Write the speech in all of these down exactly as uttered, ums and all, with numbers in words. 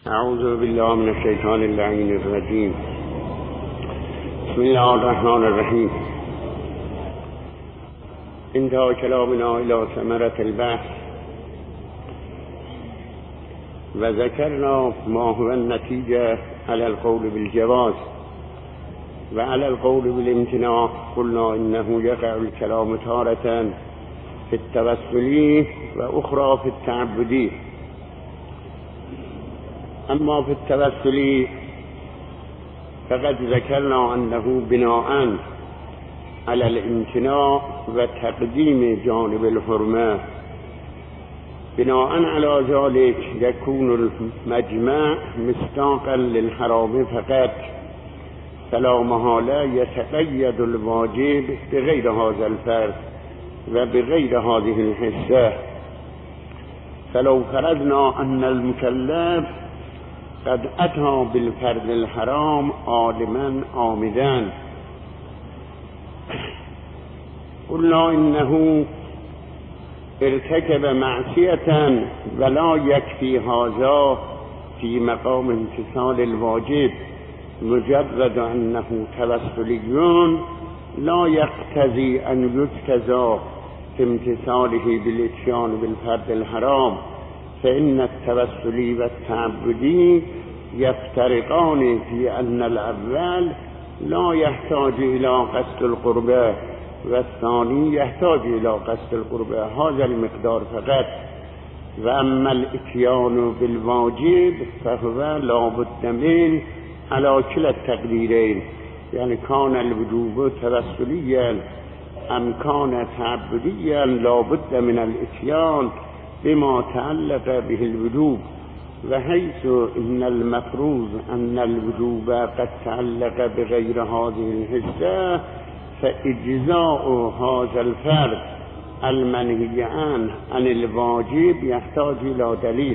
اعوذ بالله من الشیطان اللعین الرجیم. بسم الله الرحمن الرحیم. انتهى كلامنا الى ثمرة البحث وذكرنا ما هو النتيجة على القول بالجواز وعلى القول بالامتناع. قلنا انه يقع الكلام تارة في التوسلي واخرى في التعبدي. اما في التوسلي فقد ذكرنا انه بناء على الامتناع وتقديم جانب الحرمة، بناء على ذلك يكون المجمع مصداقا للحرام فقط، فلا محالة يتقيد الواجب بغير هذا الفرد وبغير هذه الحصة. فلو فرضنا أن المكلف قد أتى بالفرد الحرام عالما عامدا، قلنا إنه ارتكب معصية ولا يكفي هذا في مقام امتثال الواجب، مجرد أنه توسلي لا يقتضي أن يجتزى في امتثاله بالاتيان بالفرد الحرام، فإن التوسلي والتعبدي يفترقان في أن الأول لا يحتاج إلى قصد القربة والثاني يحتاج إلى قصد القربة هذا المقدار فقط. وأما الاتيان بالواجب فهو لا بد من على كلا التقديرين، يعني كان الوجوب توسليا أم كان تعبديا لا بد من الاتيان بما تعلق به الوجوب، وحيث إن المفروض أن الوجوب قد تعلق بغير هذه الحصة فإجزاء هذا الفرد المنهي عنه عن الواجب يحتاج إلى دليل.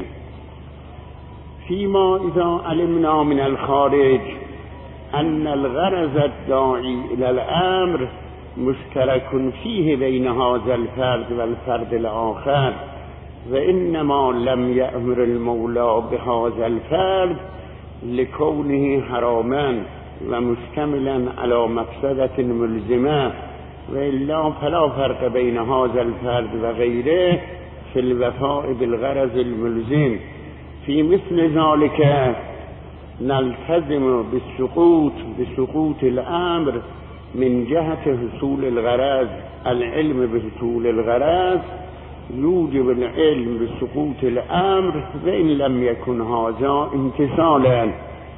فيما إذا علمنا من الخارج أن الغرض الداعي إلى الأمر مشترك فيه بين هذا الفرد والفرد الآخر، وإنما لم يأمر المولى بهذا الفرد لكونه حراما ومشتملا على مفسدة ملزمة، وإلا فلا فرق بين هذا الفرد وغيره في الوفاء بالغرض الملزم. في مثل ذلك نلتزم بالسقوط بسقوط الأمر من جهة حصول الغرض. العلم بحصول الغرض يوجب العلم بسقوط الأمر وإن لم يكن هذا امتثالا،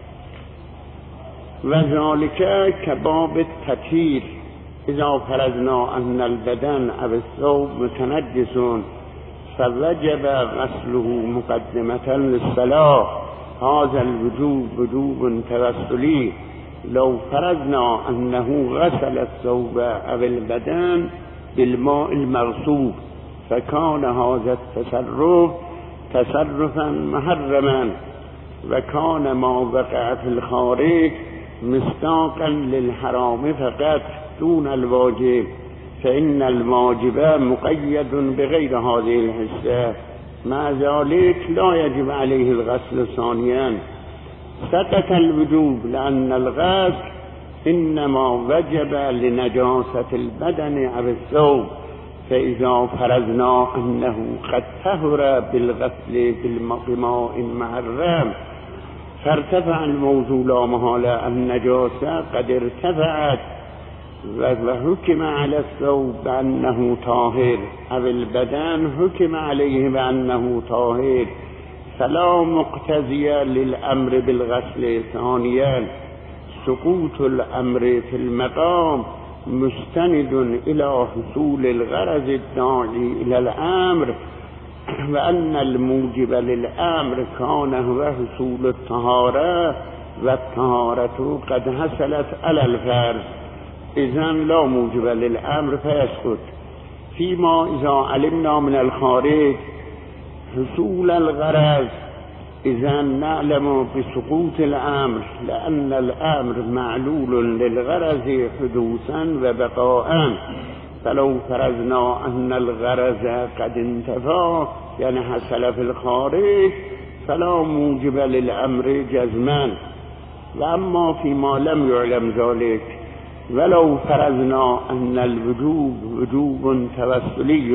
وذلك كباب التطهير. إذا فرضنا أن البدن أو الثوب متنجس فوجب غسله مقدمة للصلاة، هذا الوجوب وجوب توسلي. لو فرضنا أنه غسل الثوب أو البدن بالماء المغصوب فكان هذا التصرف تصرفا محرما، وكان ما وقع في الخارج مصداقا للحرام فقط دون الواجب، فإن الواجب مقيد بغير هذه الحصة. مع ذلك لا يجب عليه الغسل ثانيا. سقط الوجوب لأن الغسل إنما وجب لنجاسة البدن أو الثوب، فإذا فرضنا أنه قد طهر بالغسل بماء محرم فارتفع الموضوع لا محالة النجاسة قد ارتفعت، وحكم على الثوب بأنه طاهر أو البدن حكم عليه بأنه طاهر، فلا مقتضي للأمر بالغسل ثانيا. سقوط الأمر في المقام مستند إلى حصول الغرض الداعي إلى الأمر، وأن الموجب للأمر كان هو حصول الطهارة، والطهارة قد حصلت على الفرد، إذن لا موجب للأمر فيسقط. فيما إذا علمنا من الخارج حصول الغرض إذا نعلم بسقوط الأمر، لأن الأمر معلول للغرض حدوثا وبقاء. فلو فرضنا أن الغرض قد انتفى يعني حصل في الخارج فلا موجب للأمر جزما، و اما فيما لم يعلم ذلك ولو فرضنا ان الوجوب وجوب توسلی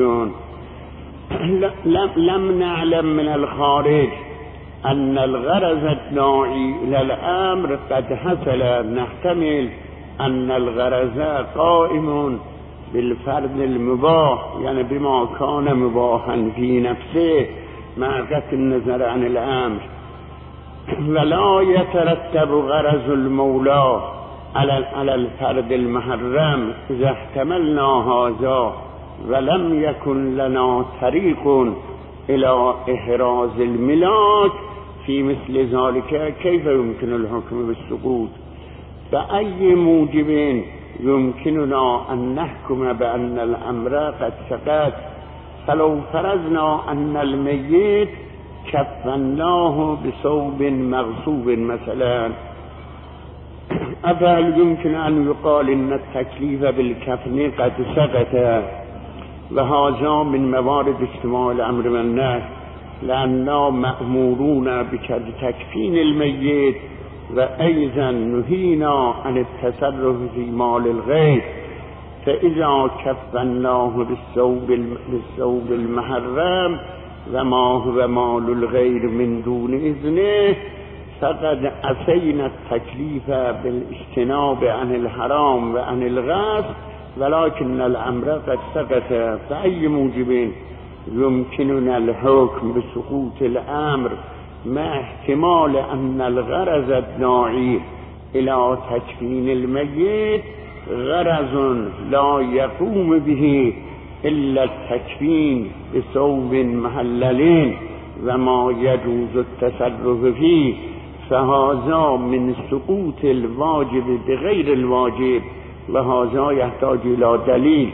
لم نعلم من الخارج ان الغرض الداعي الى الامر قد حصل، نحتمل ان الغرض قائم بالفرض المباح، يعني بما كان مباحا في نفسه مع قطع النظر عن الامر، ولا يترتب غرض المولى على الفرد المحرم اذا احتملنا هذا ولم يكن لنا طريق الى احراز الملاك في مثل ذلك كيف يمكن الحكم بالسقوط؟ فأي موجب يمكننا ان نحكم بان الامر قد سقط؟ فلو فرضنا ان الميت كفناه بثوب مغصوب مثلا، أفهل يمكن أن يقال إن التكليف بالكفن قد سقط؟ وهذا من موارد اجتماع الأمر والنهي، لأننا مأمورون بتكفين الميت وأيضا نهينا عن التصرف في مال الغير، فإذا كفناه بالثوب بالثوب المحرم وما هو مال الغير من دون إذنه فقد أسينا التكليف بالاجتناب عن الحرام وعن الغصب، ولكن الأمر قد سقط. فأي موجب يمكننا الحكم بسقوط الأمر مع احتمال أن الغرض الداعي إلى تكفين الميت غرض لا يقوم به إلا التكفين بثوب محلل وما يجوز التصرف فيه، فهذا من سقوط الواجب بغير الواجب، وهذا يحتاج إلى دليل.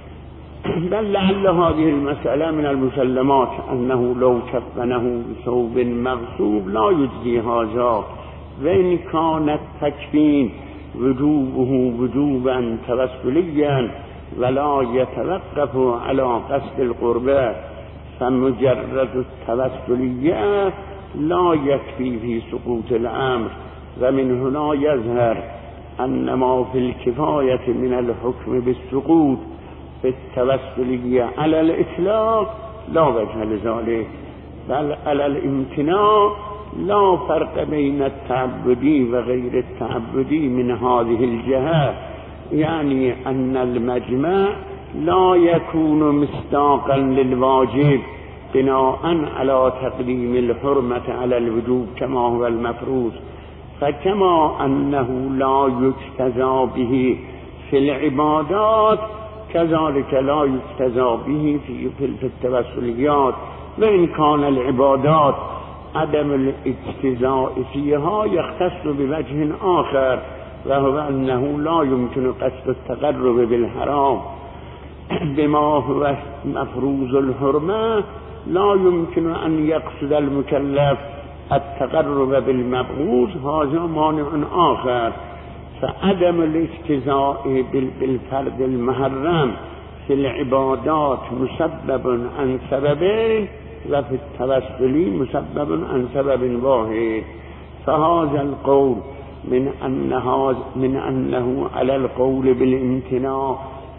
بل لعل هذه المسألة من المسلمات أنه لو كفنه بثوب مغصوب لا يجزي هذا، وإن كان التكفين وجوبه وجوبا توسليا ولا يتوقف على قصد القربة، فمجرد التوسلية لا يكفي في سقوط الأمر. ومن هنا يظهر أن ما في الكفاية من الحكم بالسقوط في التوسلية على الإطلاق لا وجه لذلك، بل على الامتناع لا فرق بين التعبدي وغير التعبدي من هذه الجهة، يعني أن المجمع لا يكون مصداقا للواجب بناء على تقديم الحرمة على الوجوب كما هو المفروض، فكما أنه لا يجتزى به في العبادات كذلك لا يجتزى به في في التوسليات. وإن كان العبادات عدم الاجتزاء فيها يختص بوجه آخر، وهو أنه لا يمكن قصد التقرب بالحرام بما هو مفروض الحرمة، لا يمكن أن يقصد المكلف التقرب بالمبغوض، هذا مانع آخر. فعدم الاجتزاء بالفرد المحرم في العبادات مسبب عن سببين، وفي التوسل مسبب عن سبب واحد. فهذا القول من أنه, من أنه على القول بالامتناع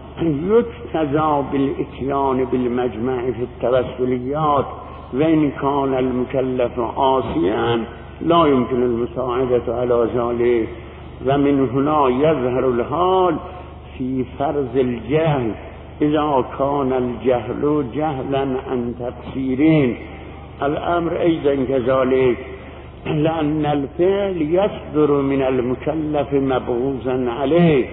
يجتزى بالإتيان بالمجمع في التوسليات، وإن كان المكلف عاصيا لا يمكن المساعدة على ذلك. ومن هنا يظهر الحال في فرض الجهل إذا كان الجهل جهلا عن تقصيرين. الأمر أيضا كذلك، لأن الفعل يصدر من المكلف مبغوضا عليه.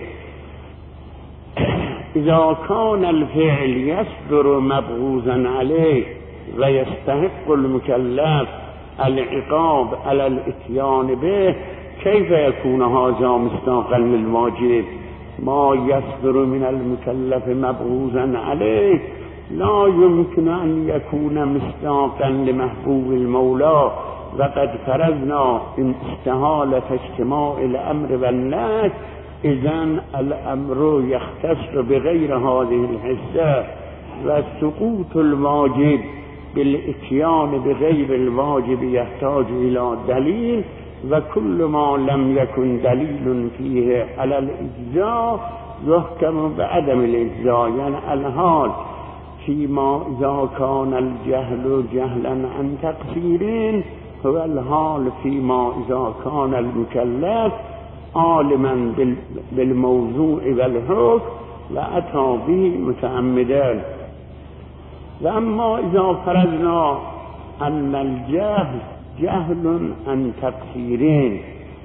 إذا كان الفعل يصدر مبغوضا عليه ويستحق المكلف العقاب على الاتيان به، كيف يكون هذا مصداقا للواجب؟ ما يصدر من المكلف مبغوضا عليه لا يمكن أن يكون مصداقا لمحبوب المولى، وقد فرضنا إن استحالة اجتماع الأمر والنهي، إذن الأمر يختص بغير هذه الحصة. وسقوط الواجب بالاتيان بغير الواجب يحتاج إلى دليل، وكل ما لم يكن دليل فيه على الإجزاء يحكم بعدم الإجزاء. يعني الحال فيما إذا كان الجهل جهلا عن تقصير، هو الحال فيما إذا كان المكلف عالما بالموضوع والحكم وأتى به متعمدا. وأما إذا فرضنا أن الجهل جهل عن تقصيرين،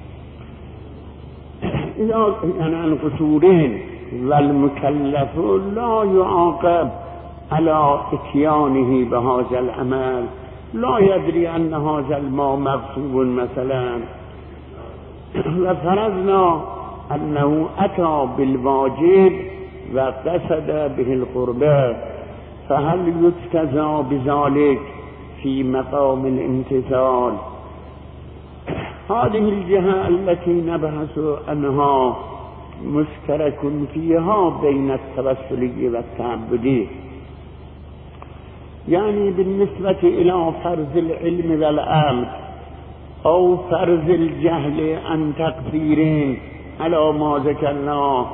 إذا يعني عن قصورين، والمكلف لا يعاقب على اتيانه بهذا العمل، لا يدري أن هذا الماء مغصوب مثلا، وفرضنا أنه أتى بالواجب وقصد به القربة، فهل يجتزى بذلك في مقام الامتثال؟ هذه الجهة التي نبحث عنها مشترك فيها بين التوسلي والتعبدي. يعني بالنسبة إلى فرض العلم والأمر أو فرض الجهل عن تقصيرين على ما ذكرناه،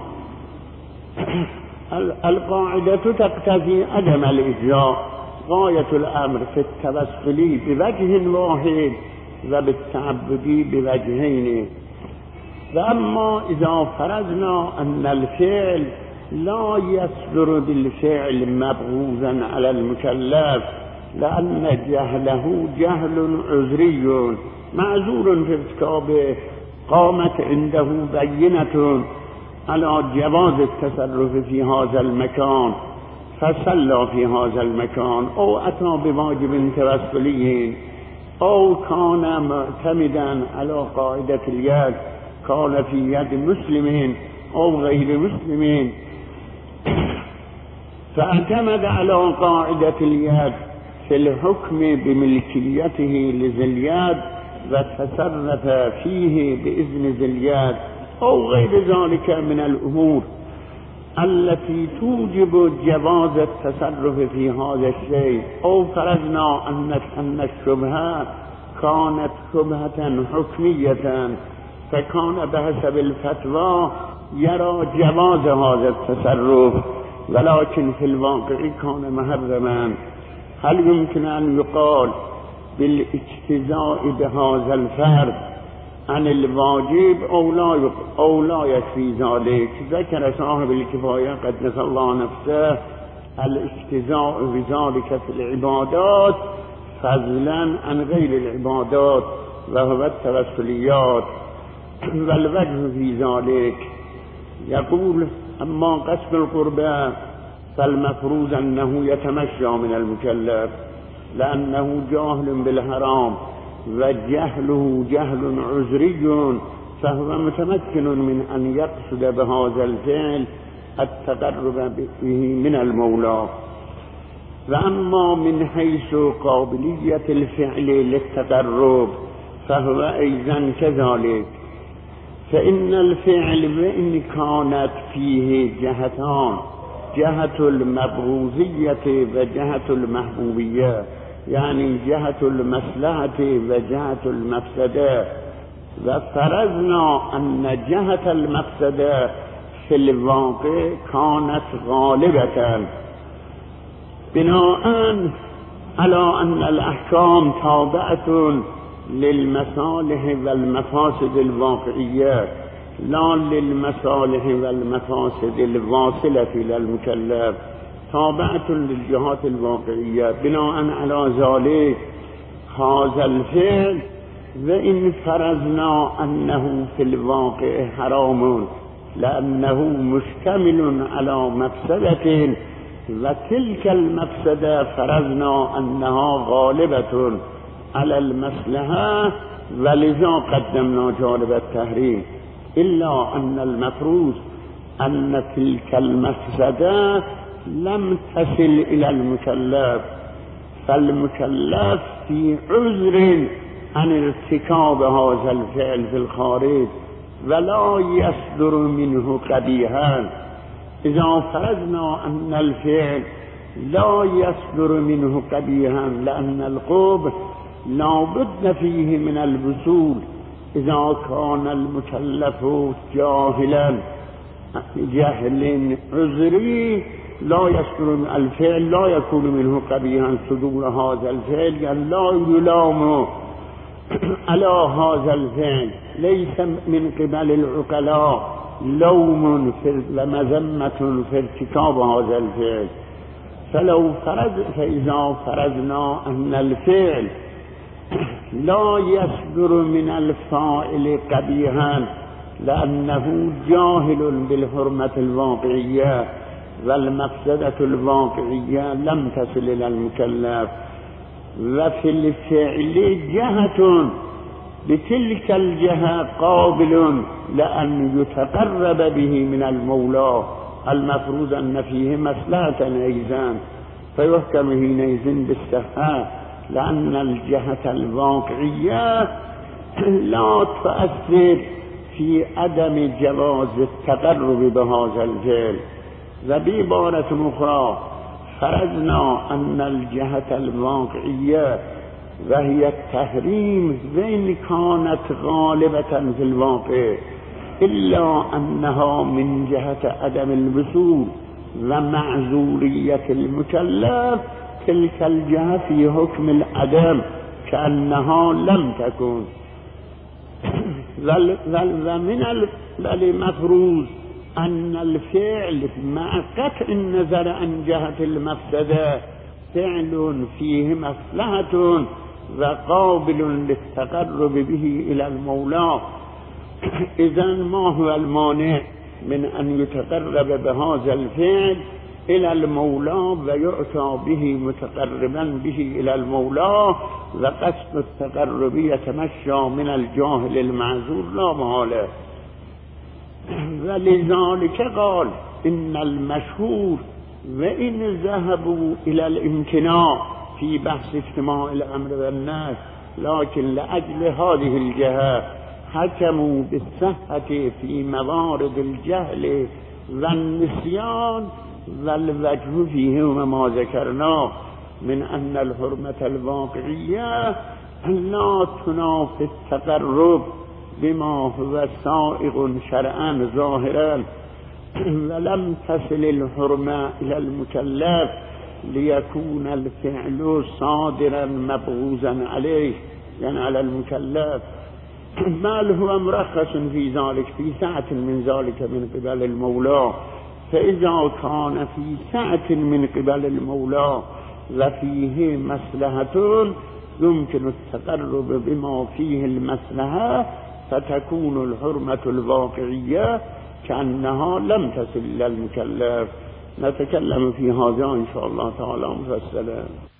القاعدة تقتضي عدم الإجزاء، غاية الأمر في التوسل بوجه واحد وبالتعبد بوجهين. وأما إذا فرضنا أن الفعل لا يصدر بالفعل مبغوضا على المكلف، لأن جهله جهل عذري معذور في ارتكابه، قامت عنده بينة على جواز التصرف في هذا المكان فصلى في هذا المكان، أو أتى بواجب توسلي، أو كان معتمدا على قاعدة اليد، كان في يد مسلمين أو غير مسلمين فاعتمد على قاعدة اليد في الحكم بملكيته لذي اليد وتصرف فيه بإذن ذي اليد، أو غير ذلك من الأمور التي توجب جواز التصرف في هذا الشيء. أو فرضنا أن الشبهة كانت شبهة حكمية، فكان بحسب الفتوى يرى جواز هذا التصرف، ولكن في الواقع كان محرما. هل يمكن أن يقال بالاجتزاء بهذا الفرض عن الواجب أو لا أو لا يكفي ذلك؟ ذكر صاحب الكفاية قدس الله نفسه الاجتزاء بذلك في العبادات فضلا عن غير العبادات وهو التوسليات، والوجه في ذلك يقول: أما قسم القربى فالمفروض أنه يتمشى من المكلف لأنه جاهل بالحرام، وجهله جهل عذري، فهو متمكن من أن يقصد بهذا الفعل التقرب به من المولى. وأما من حيث قابلية الفعل للتقرب فهو أيضا كذلك، فإن الفعل وإن كانت فيه جهتان، جهة المبغوضية وجهة المحبوبية، يعني جهة المصلحة وجهة المفسدة، وفرضنا أن جهة المفسدة في الواقع كانت غالبة، بناء على أن الأحكام تابعة للمصالح والمفاسد الواقعية لا للمصالح والمفاسد الواصلة إلى المكلف، تابعة للجهات الواقعية. بناء على ذلك هذا الفعل وإن فرضنا أنه في الواقع حرام لأنه مشتمل على مفسدة، وتلك المفسدة فرضنا أنها غالبة على المصلحة، ولذا قدمنا جانب التحريم، إلا أن المفروض أن تلك المفسدة لم تصل إلى المكلف، فالمكلف في عذر عن ارتكاب هذا الفعل في الخارج ولا يصدر منه قبيحا. إذا فرضنا أن الفعل لا يصدر منه قبيحا لأن القبح لا بد فيه من الوصول إذا كان المكلف جاهلا جهل عذري لا يصدر الفعل لا يكون منه قبيحا صدور هذا الفعل، يعني لا يلام على هذا الفعل، ليس من قبل العقلاء لوم ومذمة في ارتكاب هذا الفعل. فلو فرض فإذا فرضنا أن الفعل لا يصدر من الفاعل قبيحا لأنه جاهل بالحرمة الواقعية والمفسدة الواقعية لم تصل إلى المكلف، وفي الفعل جهة بتلك الجهة قابل لأن يتقرب به من المولى المفروض أن فيه مصلحة أيضا، فيحكم حينئذ بالصحة لأن الجهة الواقعية لا تؤثر في عدم جواز التقرب بهذا الفعل. وبعبارة أخرى فرضنا أن الجهة الواقعية وهي التحريم وإن كانت غالبة في الواقع إلا أنها من جهة عدم الوصول ومعذورية المكلف، تلك الجهة في حكم العدم كأنها لم تكن. ومن المفروض أن الفعل مع قطع النظر عن جهة المفسدة فعل فيه مصلحة وقابل للتقرب به إلى المولى. إذن ما هو المانع من أن يتقرب بهذا الفعل إلى المولى ويؤتى به متقربا به إلى المولى، وقصد التقرب يتمشى من الجاهل المعذور لا محالة. ولذلك قال إن المشهور وإن ذهبوا إلى الامتناع في بحث اجتماع الأمر والنهي لكن لأجل هذه الجهة حكموا بالصحة في موارد الجهل والنسيان، والوجه فيه ما ذكرناه من أن الحرمة الواقعية لا تنافي التقرب بما هو سائغ شرعا ظاهرا، ولم تصل الحرمة إلى المكلف ليكون الفعل صادرا مبغوزا عليه، يعني على المكلف، بل هو مرخص في ذلك في سعة من ذلك من قبل المولى. فإذا كان في سعة من قبل المولى وفيه مصلحة يمكن التقرب بما فيه المصلحة فتكون الحرمة الواقعية كأنها لم تصل إلى المكلف. نتكلم في هذا إن شاء الله تعالى مفصلا.